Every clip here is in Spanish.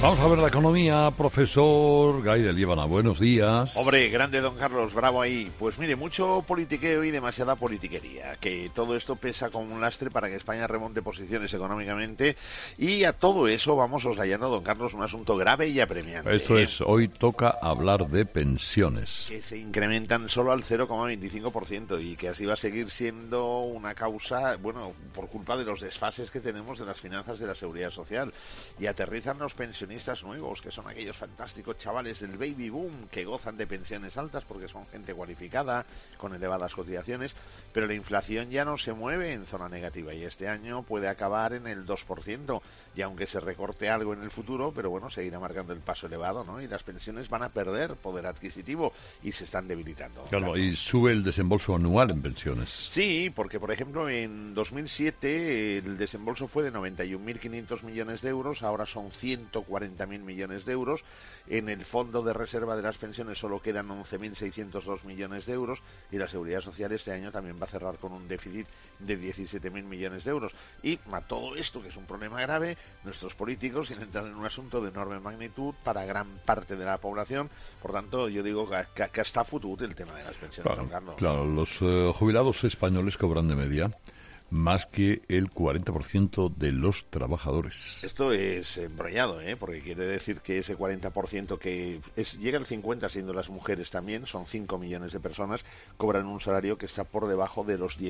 Vamos a ver la economía, profesor Gay de Liébana. Buenos días. Hombre, grande don Carlos, bravo ahí. Pues mire, mucho politiqueo y demasiada politiquería. Que todo esto pesa como un lastre para que España remonte posiciones económicamente. Y a todo eso vamos soslayando, don Carlos, un asunto grave y apremiante. Eso es, hoy toca hablar de pensiones. Que se incrementan solo al 0,25% y que así va a seguir siendo una causa, bueno, por culpa de los desfases que tenemos de las finanzas de la Seguridad Social. Y aterrizan los pensionistas nuevos, que son aquellos fantásticos chavales del baby boom que gozan de pensiones altas porque son gente cualificada, con elevadas cotizaciones, pero la inflación ya no se mueve en zona negativa y este año puede acabar en el 2%, y aunque se recorte algo en el futuro, pero bueno, seguirá marcando el paso elevado, ¿no? Y las pensiones van a perder poder adquisitivo y se están debilitando. Claro, y sube el desembolso anual en pensiones. Sí, porque por ejemplo en 2007 el desembolso fue de 91.500 millones de euros, ahora son 140.000 millones de euros. En el fondo de reserva de las pensiones solo quedan 11.602 millones de euros y la Seguridad Social este año también va a cerrar con un déficit de 17.000 millones de euros. Y a todo esto, que es un problema grave, nuestros políticos quieren entrar en un asunto de enorme magnitud para gran parte de la población. Por tanto, yo digo que está futuro el tema de las pensiones. Claro, los jubilados españoles cobran de media más que el 40% de los trabajadores. Esto es embrollado, porque quiere decir que ese 40% llega al 50% siendo las mujeres también, son 5 millones de personas, cobran un salario que está por debajo de los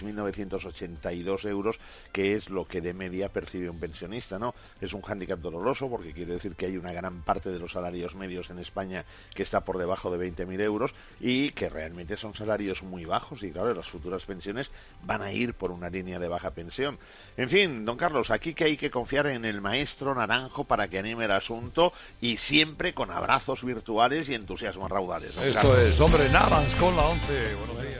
16.982 euros, que es lo que de media percibe un pensionista, ¿no? Es un hándicap doloroso porque quiere decir que hay una gran parte de los salarios medios en España que está por debajo de 20.000 euros y que realmente son salarios muy bajos y claro, las futuras pensiones van a ir por una línea de baja pensión. En fin, don Carlos, aquí que hay que confiar en el maestro Naranjo para que anime el asunto y siempre con abrazos virtuales y entusiasmos raudales. Esto es, hombre, Navas con la 11. Buenos días.